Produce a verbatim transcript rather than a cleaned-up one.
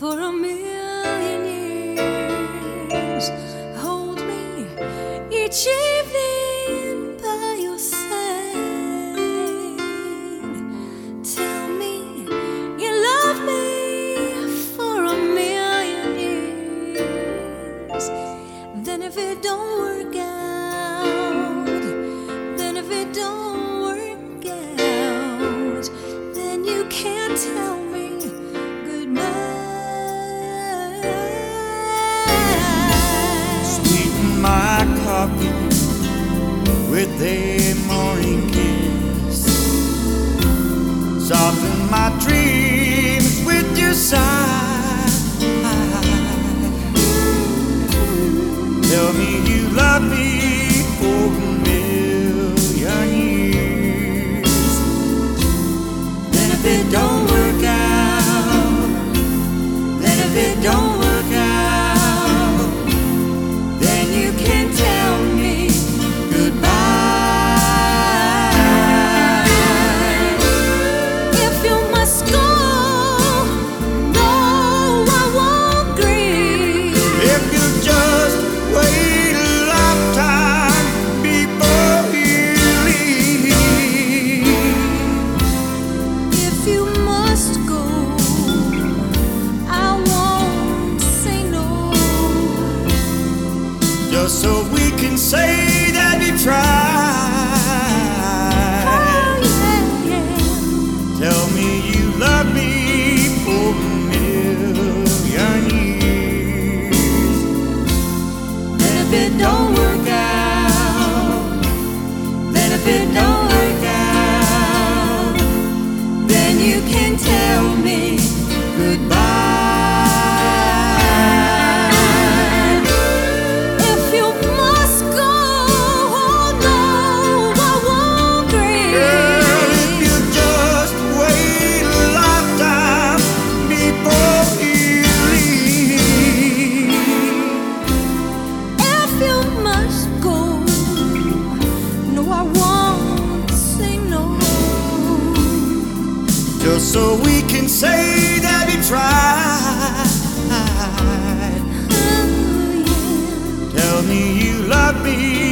for a million years. Hold me each evening by your side. Tell me you love me for a million years. Then if it don't work out, then if it don't work out, then you can't tell me my coffee with a morning kiss. Soften my dreams with your sigh. Tell me you love me for a million years. Then if it don't work out, then if it don't work out, you can tell me goodbye. If you must go, no, I won't grieve. If you just wait a lifetime before you leave. If you must go, I won't say no. Just so we can say that we tried. Oh, yeah, yeah. Tell me you love me for a million years. Then if it don't work out, then if it don't work out, then you can tell me goodbye. Just so we can say that we tried. Oh, yeah. Tell me you love me